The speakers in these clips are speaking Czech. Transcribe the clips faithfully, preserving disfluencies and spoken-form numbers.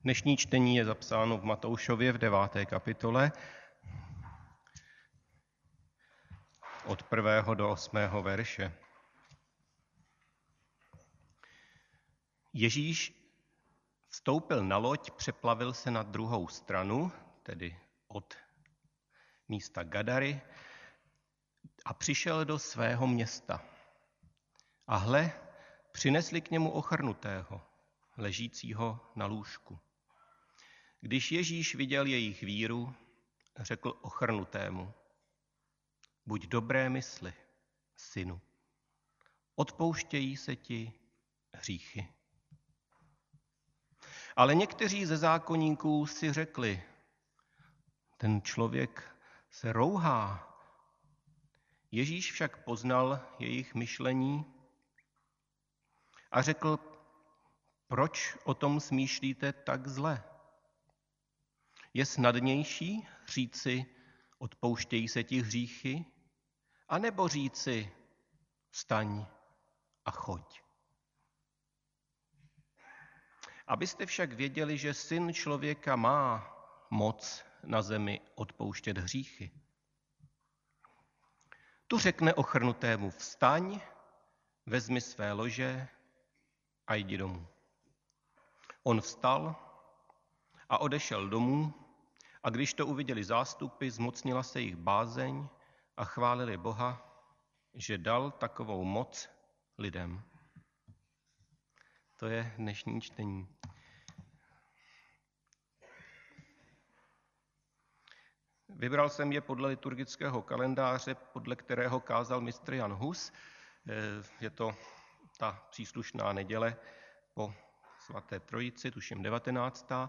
Dnešní čtení je zapsáno v Matoušově v deváté kapitole od prvého do osmého verše. Ježíš vstoupil na loď, přeplavil se na druhou stranu, tedy od místa Gadary, a přišel do svého města. A hle, přinesli k němu ochrnutého, ležícího na lůžku. Když Ježíš viděl jejich víru, řekl ochrnutému: buď dobré mysli, synu, odpouštějí se ti hříchy. Ale někteří ze zákonníků si řekli: ten člověk se rouhá. Ježíš však poznal jejich myšlení a řekl: proč o tom smýšlíte tak zle? Je snadnější říci, odpouštějí se ti hříchy, anebo říci, vstaň a choď? Abyste však věděli, že Syn člověka má moc na zemi odpouštět hříchy. Tu řekne ochrnutému: vstaň, vezmi své lože a jdi domů. On vstal a odešel domů, a když to uviděli zástupy, zmocnila se jich bázeň a chválili Boha, že dal takovou moc lidem. To je dnešní čtení. Vybral jsem je podle liturgického kalendáře, podle kterého kázal mistr Jan Hus. Je to ta příslušná neděle po svaté trojici, tuším devatenáctá.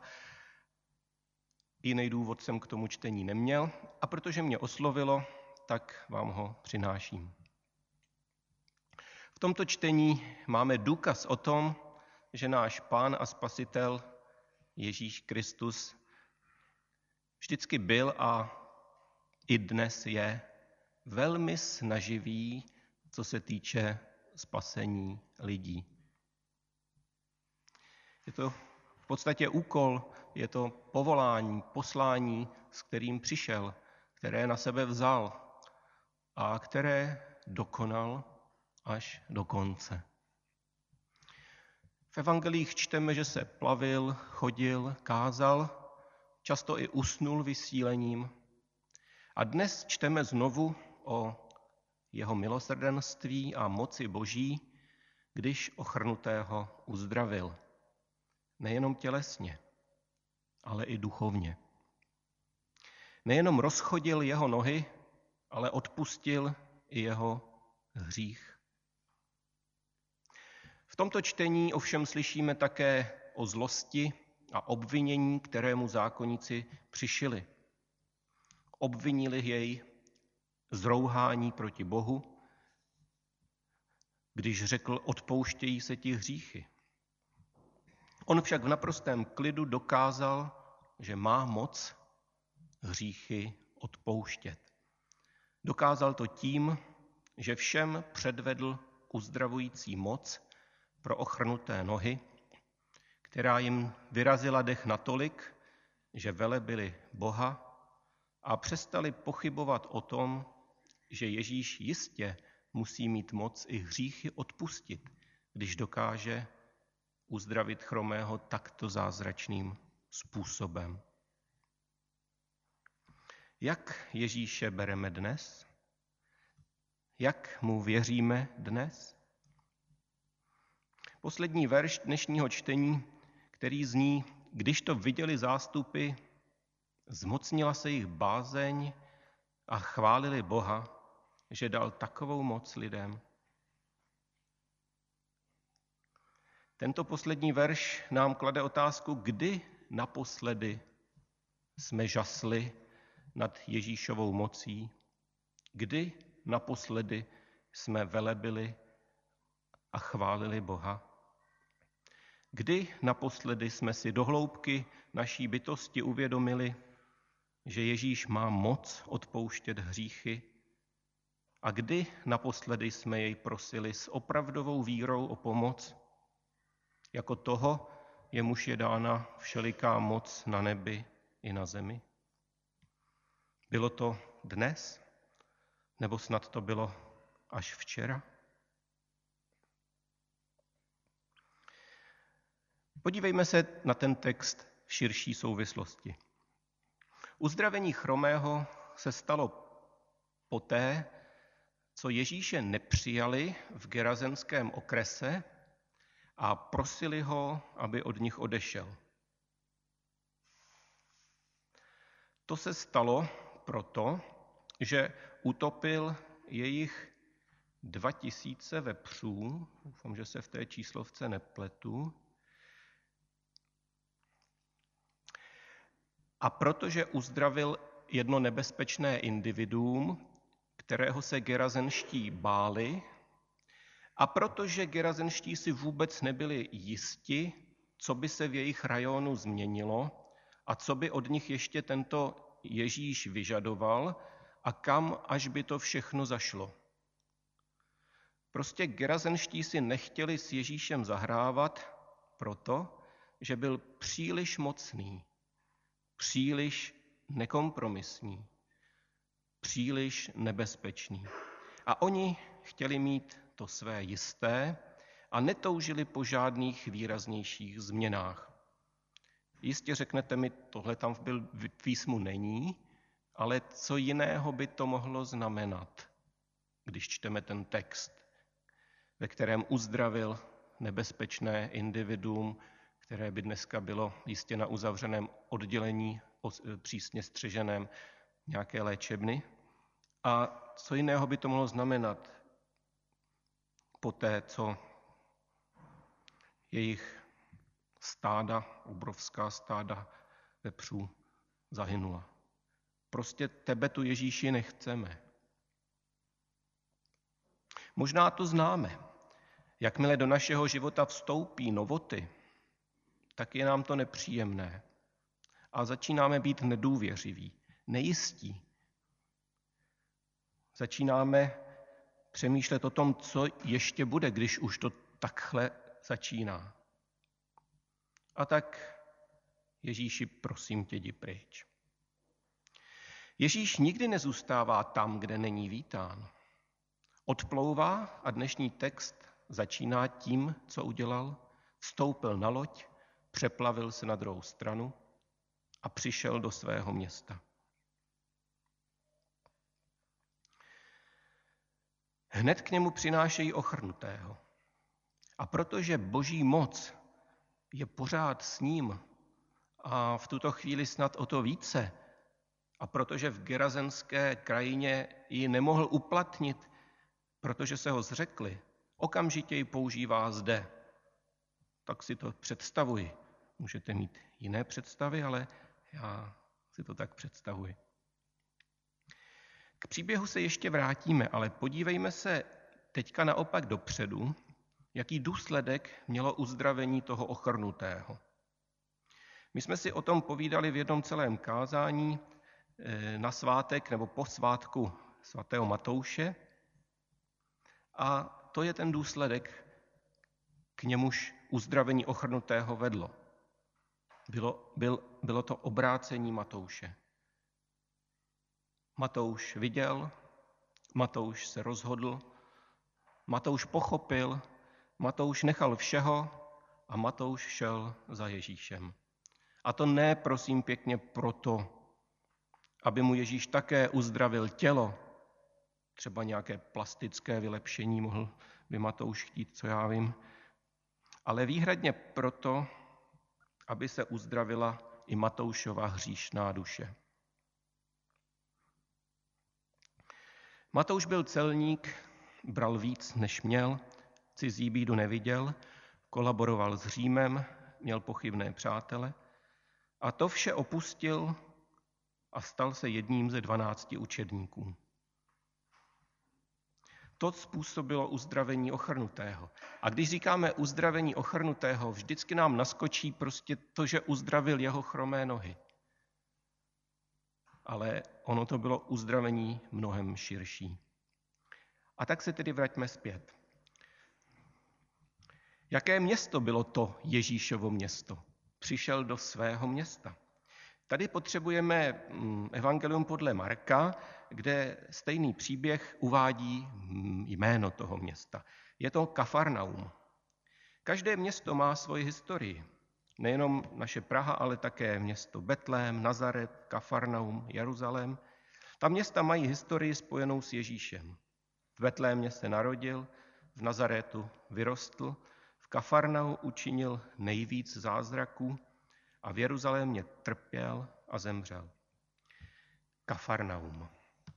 Jiný důvod jsem k tomu čtení neměl, a protože mě oslovilo, tak vám ho přináším. V tomto čtení máme důkaz o tom, že náš Pán a Spasitel Ježíš Kristus vždycky byl a i dnes je velmi snaživý, co se týče spasení lidí. Je to v podstatě úkol, je to povolání, poslání, s kterým přišel, které na sebe vzal a které dokonal až do konce. V evangelích čteme, že se plavil, chodil, kázal, často i usnul vysílením. A dnes čteme znovu o jeho milosrdenství a moci Boží, když ochrnutého uzdravil. Nejenom tělesně, ale i duchovně. Nejenom rozchodil jeho nohy, ale odpustil i jeho hřích. V tomto čtení ovšem slyšíme také o zlosti a obvinění, kterému zákonníci přišili. Obvinili jej z rouhání proti Bohu, když řekl, odpouštějí se ti hříchy. On však v naprostém klidu dokázal, že má moc hříchy odpouštět. Dokázal to tím, že všem předvedl uzdravující moc pro ochrnuté nohy, která jim vyrazila dech natolik, že velebili Boha a přestali pochybovat o tom, že Ježíš jistě musí mít moc i hříchy odpustit, když dokáže uzdravit chromého takto zázračným způsobem. Jak Ježíše bereme dnes? Jak mu věříme dnes? Poslední verš dnešního čtení, který zní: když to viděli zástupy, zmocnila se jich bázeň a chválili Boha, že dal takovou moc lidem. Tento poslední verš nám klade otázku, kdy naposledy jsme žasli nad Ježíšovou mocí, kdy naposledy jsme velebili a chválili Boha. Kdy naposledy jsme si do hloubky naší bytosti uvědomili, že Ježíš má moc odpouštět hříchy, a kdy naposledy jsme jej prosili s opravdovou vírou o pomoc, jako toho, jemuž je dána všeliká moc na nebi i na zemi? Bylo to dnes? Nebo snad to bylo až včera? Podívejme se na ten text v širší souvislosti. Uzdravení chromého se stalo poté, co Ježíše nepřijali v gerazenském okrese a prosili ho, aby od nich odešel. To se stalo proto, že utopil jejich dva tisíce vepřů, doufám, že se v té číslovce nepletu, a protože uzdravil jedno nebezpečné individuum, kterého se gerazenští báli, a protože gerazenští si vůbec nebyli jisti, co by se v jejich rajonu změnilo a co by od nich ještě tento Ježíš vyžadoval a kam až by to všechno zašlo. Prostě gerazenští si nechtěli s Ježíšem zahrávat proto, že byl příliš mocný, příliš nekompromisní, příliš nebezpečný. A oni chtěli mít to své jisté a netoužili po žádných výraznějších změnách. Jistě řeknete mi, tohle tam v písmu není, ale co jiného by to mohlo znamenat, když čteme ten text, ve kterém uzdravil nebezpečné individuum, které by dneska bylo jistě na uzavřeném oddělení, přísně střeženém nějaké léčebny. A co jiného by to mohlo znamenat po té, co jejich stáda, obrovská stáda vepřů zahynula. Prostě tebe tu, Ježíši, nechceme. Možná to známe. Jakmile do našeho života vstoupí novoty, tak je nám to nepříjemné. A začínáme být nedůvěřiví, nejistí. Začínáme přemýšlet o tom, co ještě bude, když už to takhle začíná. A tak, Ježíši, prosím tě, jdi pryč. Ježíš nikdy nezůstává tam, kde není vítán. Odplouvá a dnešní text začíná tím, co udělal. Vstoupil na loď, přeplavil se na druhou stranu a přišel do svého města. Hned k němu přinášejí ochrnutého. A protože boží moc je pořád s ním a v tuto chvíli snad o to více, a protože v gerazenské krajině ji nemohl uplatnit, protože se ho zřekli, okamžitě ji používá zde. Tak si to představuji. Můžete mít jiné představy, ale já si to tak představuji. K příběhu se ještě vrátíme, ale podívejme se teďka naopak dopředu, jaký důsledek mělo uzdravení toho ochrnutého. My jsme si o tom povídali v jednom celém kázání na svátek nebo po svátku svatého Matouše a to je ten důsledek, k němuž uzdravení ochrnutého vedlo. Bylo, byl, bylo to obrácení Matouše. Matouš viděl, Matouš se rozhodl, Matouš pochopil, Matouš nechal všeho a Matouš šel za Ježíšem. A to ne, prosím pěkně, proto, aby mu Ježíš také uzdravil tělo, třeba nějaké plastické vylepšení mohl by Matouš chtít, co já vím, ale výhradně proto, aby se uzdravila i Matoušova hříšná duše. Matouš byl celník, bral víc, než měl, cizí bídu neviděl, kolaboroval s Římem, měl pochybné přátele a to vše opustil a stal se jedním ze dvanácti učedníků. To způsobilo uzdravení ochrnutého. A když říkáme uzdravení ochrnutého, vždycky nám naskočí prostě to, že uzdravil jeho chromé nohy. Ale ono to bylo uzdravení mnohem širší. A tak se tedy vraťme zpět. Jaké město bylo to Ježíšovo město? přišel do svého města. Tady potřebujeme evangelium podle Marka, kde stejný příběh uvádí jméno toho města. Je to Kafarnaum. Každé město má svoji historii. Nejenom naše Praha, ale také město Betlém, Nazaret, Kafarnaum, Jeruzalém. Ta města mají historii spojenou s Ježíšem. V Betlémě se narodil, v Nazaretu vyrostl, v Kafarnau učinil nejvíc zázraků a v Jeruzalémě trpěl a zemřel. Kafarnaum.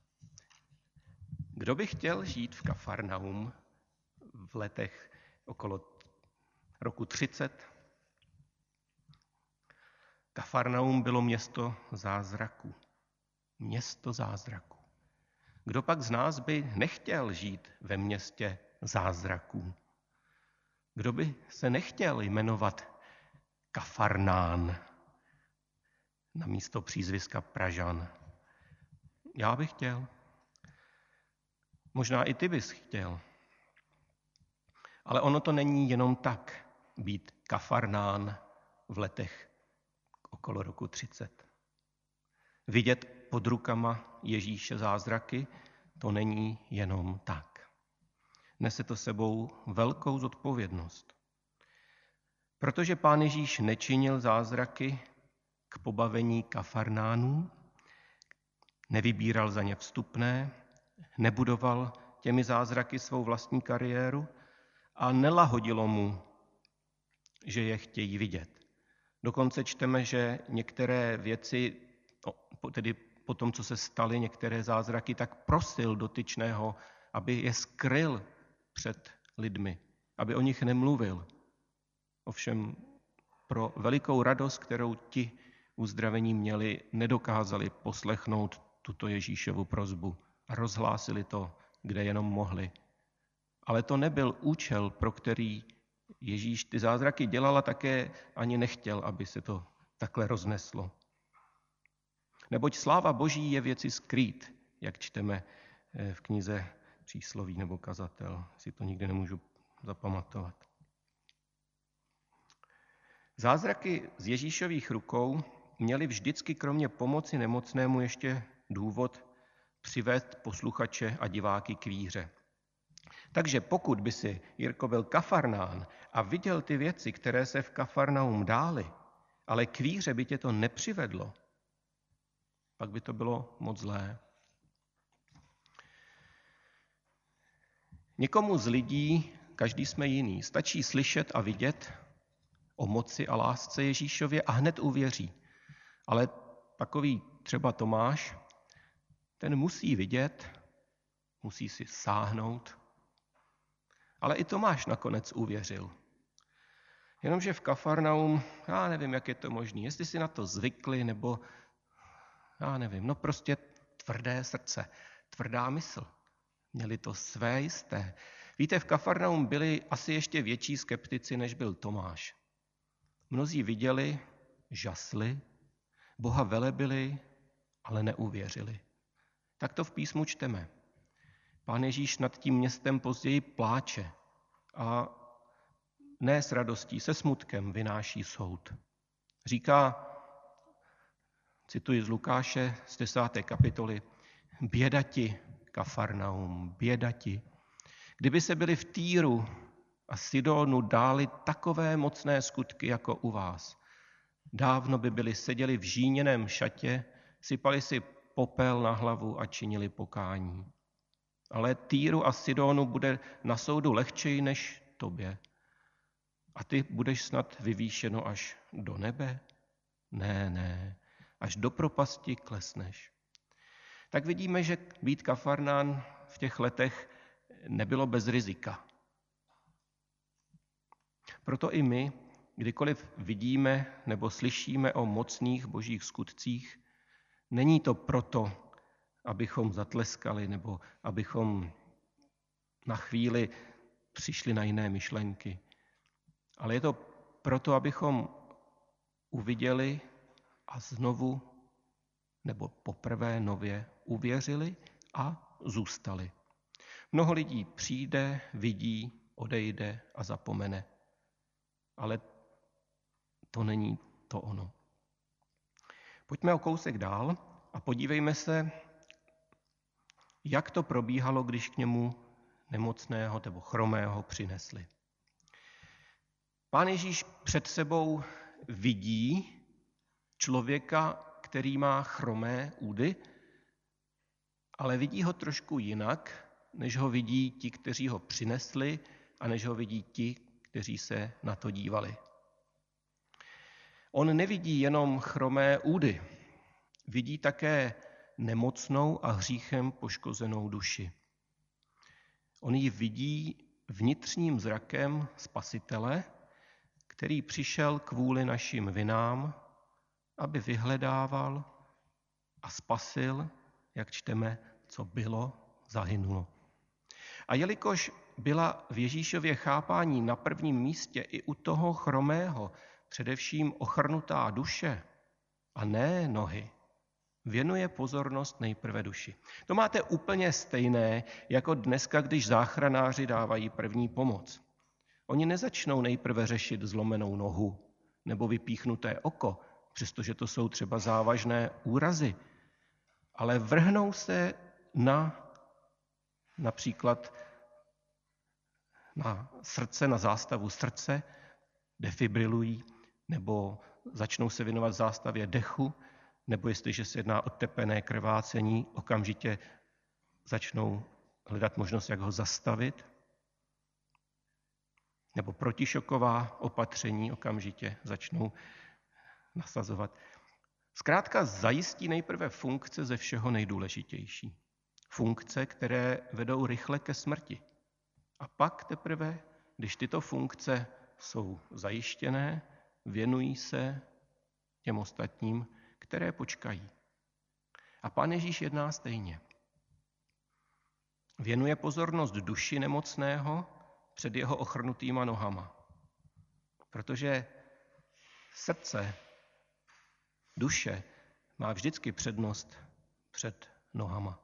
Kdo by chtěl žít v Kafarnaum v letech okolo roku třicet? Kafarnaum bylo město zázraků. Město zázraků. Kdo pak z nás by nechtěl žít ve městě zázraků? Kdo by se nechtěl jmenovat Kafarnán na místo přízviska Pražan? Já bych chtěl. Možná i ty bys chtěl. Ale ono to není jenom tak být Kafarnán v letech okolo roku třicet. Vidět pod rukama Ježíše zázraky, to není jenom tak. Nese to sebou velkou zodpovědnost. Protože Pán Ježíš nečinil zázraky k pobavení Kafarnánů, nevybíral za ně vstupné, nebudoval těmi zázraky svou vlastní kariéru a nelahodilo mu, že je chtějí vidět. Dokonce čteme, že některé věci, tedy po tom, co se staly některé zázraky, tak prosil dotyčného, aby je skryl před lidmi, aby o nich nemluvil. Ovšem pro velikou radost, kterou ti uzdravení měli, nedokázali poslechnout tuto Ježíšovu prosbu a rozhlásili to, kde jenom mohli. Ale to nebyl účel, pro který Ježíš ty zázraky dělal a také ani nechtěl, aby se to takhle rozneslo. Neboť sláva Boží je věci skrýt, jak čteme v knize Přísloví nebo Kazatel, si to nikdy nemůžu zapamatovat. Zázraky z Ježíšových rukou měly vždycky kromě pomoci nemocnému ještě důvod přivést posluchače a diváky k víře. Takže pokud by si Jirko byl Kafarnán a viděl ty věci, které se v Kafarnaum dály, ale k víře by tě to nepřivedlo, pak by to bylo moc zlé. Někomu z lidí, každý jsme jiný, stačí slyšet a vidět o moci a lásce Ježíšově a hned uvěří. Ale takový třeba Tomáš, ten musí vidět, musí si sáhnout, ale i Tomáš nakonec uvěřil. Jenomže v Kafarnaum, já nevím, jak je to možné, jestli si na to zvykli, nebo já nevím, no prostě tvrdé srdce, tvrdá mysl. Měli to své jisté. Víte, v Kafarnaum byli asi ještě větší skeptici, než byl Tomáš. Mnozí viděli, žasli, Boha velebili, ale neuvěřili. Tak to v písmu čteme. Pán Ježíš nad tím městem později pláče a ne s radostí, se smutkem vynáší soud. Říká, cituji z Lukáše z desáté kapitoly, běda ti, Kafarnaum, běda ti. Kdyby se byli v Týru a Sidonu dáli takové mocné skutky jako u vás, dávno by byli seděli v žíněném šatě, sypali si popel na hlavu a činili pokání. Ale Týru a Sidonu bude na soudu lehčej než tobě. A ty budeš snad vyvýšeno až do nebe? Ne, ne, až do propasti klesneš. Tak vidíme, že být Kafarnán v těch letech nebylo bez rizika. Proto i my, kdykoliv vidíme nebo slyšíme o mocných božích skutcích, není to proto, abychom zatleskali nebo abychom na chvíli přišli na jiné myšlenky. Ale je to proto, abychom uviděli a znovu nebo poprvé nově uvěřili a zůstali. Mnoho lidí přijde, vidí, odejde a zapomene. Ale to není to ono. Pojďme o kousek dál a podívejme se, jak to probíhalo, když k němu nemocného nebo chromého přinesli. Pán Ježíš před sebou vidí člověka, který má chromé údy, ale vidí ho trošku jinak, než ho vidí ti, kteří ho přinesli a než ho vidí ti, kteří se na to dívali. On nevidí jenom chromé údy, vidí také nemocnou a hříchem poškozenou duši. On ji vidí vnitřním zrakem Spasitele, který přišel kvůli našim vinám, aby vyhledával a spasil, jak čteme, co bylo, zahynulo. A jelikož byla v Ježíšově chápání na prvním místě i u toho chromého především ochrnutá duše a ne nohy, věnuje pozornost nejprve duši. To máte úplně stejné, jako dneska, když záchranáři dávají první pomoc. Oni nezačnou nejprve řešit zlomenou nohu nebo vypíchnuté oko, přestože to jsou třeba závažné úrazy, ale vrhnou se na například na srdce, na zástavu srdce, defibrilují, nebo začnou se věnovat zástavě dechu, nebo jestliže se jedná o tepené krvácení, okamžitě začnou hledat možnost, jak ho zastavit, nebo protišoková opatření okamžitě začnou nasazovat. Zkrátka zajistí nejprve funkce ze všeho nejdůležitější. Funkce, které vedou rychle ke smrti. A pak teprve, když tyto funkce jsou zajištěné, věnují se těm ostatním, které počkají. A Pán Ježíš jedná stejně. Věnuje pozornost duši nemocného před jeho ochrnutýma nohama. Protože srdce, duše má vždycky přednost před nohama.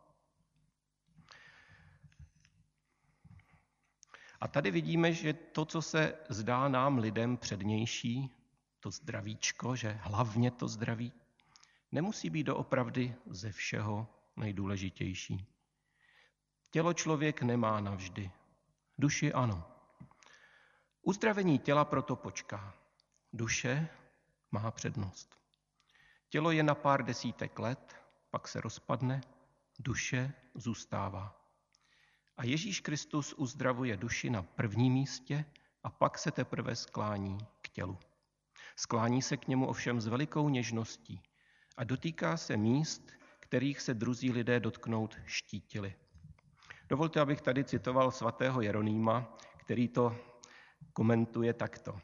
A tady vidíme, že to, co se zdá nám lidem přednější, to zdravíčko, že hlavně to zdraví, nemusí být doopravdy ze všeho nejdůležitější. Tělo člověk nemá navždy, duši ano. Uzdravení těla proto počká, duše má přednost. Tělo je na pár desítek let, pak se rozpadne, duše zůstává. A Ježíš Kristus uzdravuje duši na prvním místě a pak se teprve sklání k tělu. Sklání se k němu ovšem s velikou něžností a dotýká se míst, kterých se druzí lidé dotknout štítili. Dovolte, abych tady citoval svatého Jeronýma, který to komentuje takto.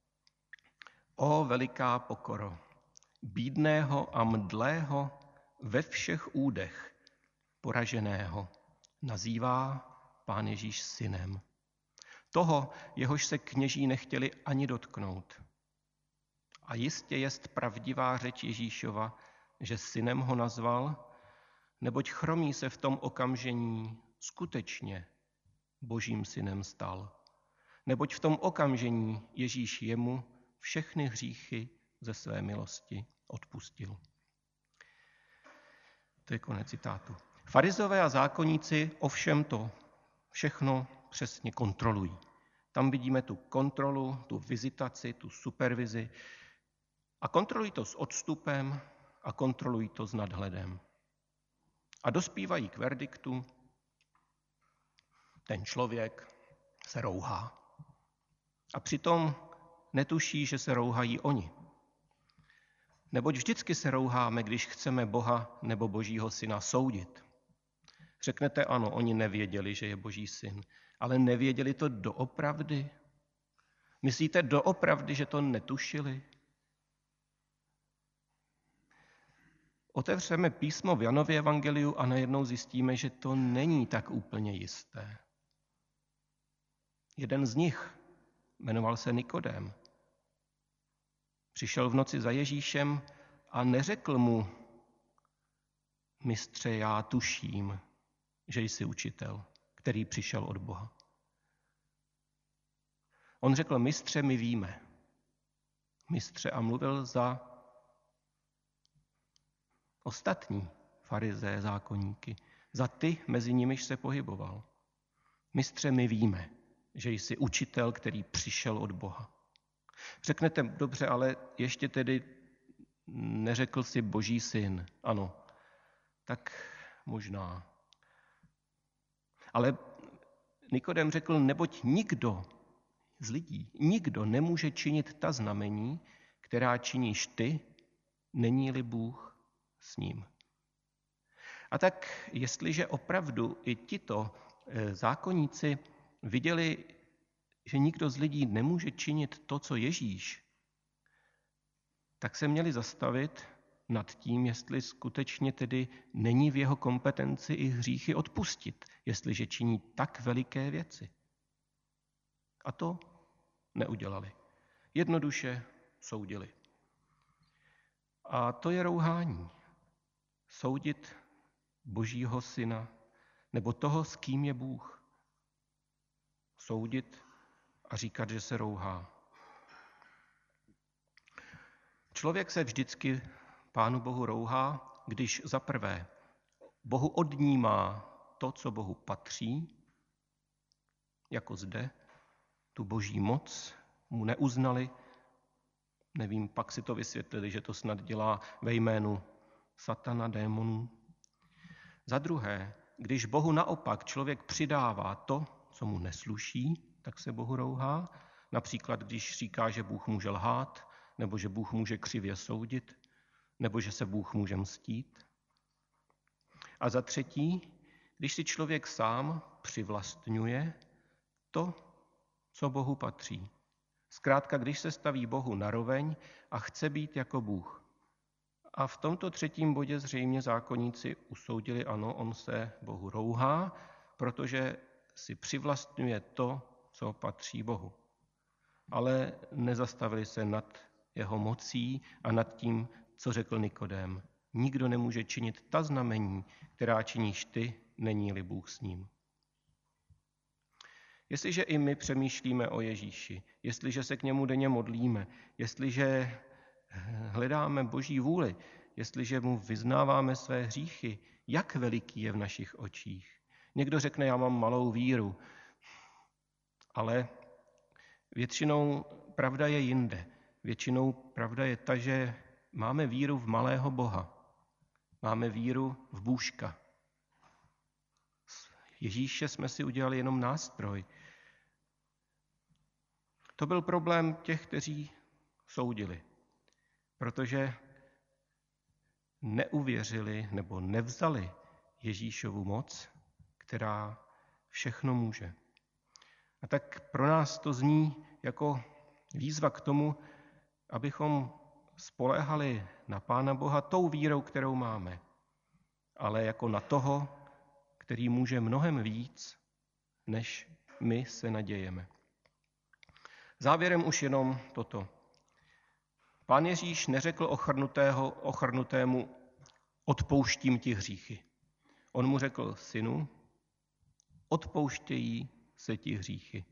O veliká pokoro, bídného a mdlého ve všech údech, poraženého, nazývá Pán Ježíš synem. Toho, jehož se kněží nechtěli ani dotknout. A jistě jest pravdivá řeč Ježíšova, že synem ho nazval, neboť chromý se v tom okamžení skutečně Božím synem stal. Neboť v tom okamžení Ježíš jemu všechny hříchy ze své milosti odpustil. To je konec citátu. Farizové a zákonníci ovšem to všechno přesně kontrolují. Tam vidíme tu kontrolu, tu vizitaci, tu supervizi a kontrolují to s odstupem a kontrolují to s nadhledem. A dospívají k verdiktu, ten člověk se rouhá. A přitom netuší, že se rouhají oni. Neboť vždycky se rouháme, když chceme Boha nebo Božího syna soudit. Řeknete ano, oni nevěděli, že je Boží syn, ale nevěděli to doopravdy? Myslíte doopravdy, že to netušili? Otevřeme písmo v Janově evangeliu a najednou zjistíme, že to není tak úplně jisté. Jeden z nich, jmenoval se Nikodém, přišel v noci za Ježíšem a neřekl mu, mistře, já tuším, že jsi učitel, který přišel od Boha. On řekl, mistře, my víme. mistře, a mluvil za ostatní farizeje, zákonníky, za ty, mezi nimiž se pohyboval. Mistře, my víme, že jsi učitel, který přišel od Boha. Řeknete, dobře, ale ještě tedy neřekl jsi Boží syn. Ano, tak možná. Ale Nikodem řekl, neboť nikdo z lidí, nikdo nemůže činit ta znamení, která činíš ty, není-li Bůh s ním. A tak, jestliže opravdu i tito zákonníci viděli, že nikdo z lidí nemůže činit to, co Ježíš, tak se měli zastavit nad tím, jestli skutečně tedy není v jeho kompetenci i hříchy odpustit, jestliže činí tak veliké věci. A to neudělali. Jednoduše soudili. A to je rouhání. Soudit Božího syna, nebo toho, s kým je Bůh. Soudit a říkat, že se rouhá. Člověk se vždycky Pánu Bohu rouhá, když za prvé Bohu odnímá to, co Bohu patří, jako zde, tu Boží moc mu neuznali. Nevím, pak si to vysvětlili, že to snad dělá ve jménu satana, démonů. Za druhé, když Bohu naopak člověk přidává to, co mu nesluší, tak se Bohu rouhá. Například, když říká, že Bůh může lhát, nebo že Bůh může křivě soudit, nebo že se Bůh může mstít. A za třetí, když si člověk sám přivlastňuje to, co Bohu patří. Zkrátka, když se staví Bohu naroveň a chce být jako Bůh. A v tomto třetím bodě zřejmě zákonníci usoudili, ano, on se Bohu rouhá, protože si přivlastňuje to, co patří Bohu. Ale nezastavili se nad jeho mocí a nad tím, co řekl Nikodém. Nikdo nemůže činit ta znamení, která činíš ty, není-li Bůh s ním. Jestliže i my přemýšlíme o Ježíši, jestliže se k němu denně modlíme, jestliže hledáme Boží vůli, jestliže mu vyznáváme své hříchy, jak veliký je v našich očích. Někdo řekne, já mám malou víru, ale většinou pravda je jinde. Většinou pravda je ta, že máme víru v malého Boha. Máme víru v Bůžka. Ježíše jsme si udělali jenom nástroj. To byl problém těch, kteří soudili, protože neuvěřili nebo nevzali Ježíšovu moc, která všechno může. A tak pro nás to zní jako výzva k tomu, abychom spoléhali na Pána Boha tou vírou, kterou máme, ale jako na toho, který může mnohem víc, než my se nadějeme. Závěrem už jenom toto. Pán Ježíš neřekl ochrnutého, ochrnutému, odpouštím ti hříchy. On mu řekl, synu, odpouštějí se ti hříchy.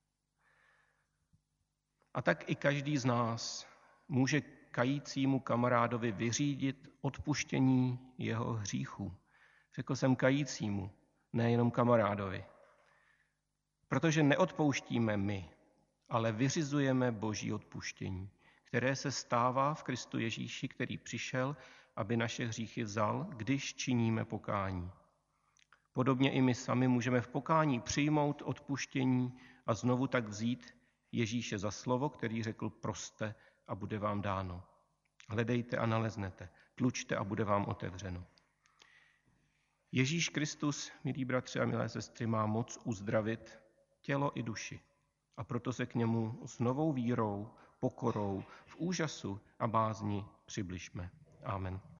A tak i každý z nás může kajícímu kamarádovi vyřídit odpuštění jeho hříchů. Řekl jsem kajícímu, nejenom kamarádovi. Protože neodpouštíme my, ale vyřizujeme Boží odpuštění, které se stává v Kristu Ježíši, který přišel, aby naše hříchy vzal, když činíme pokání. Podobně i my sami můžeme v pokání přijmout odpuštění a znovu tak vzít Ježíše za slovo, který řekl proste a bude vám dáno. Hledejte a naleznete, tlučte a bude vám otevřeno. Ježíš Kristus, milí bratři a milé sestry, má moc uzdravit tělo i duši. A proto se k němu s novou vírou, pokorou, v úžasu a bázni přibližme. Amen.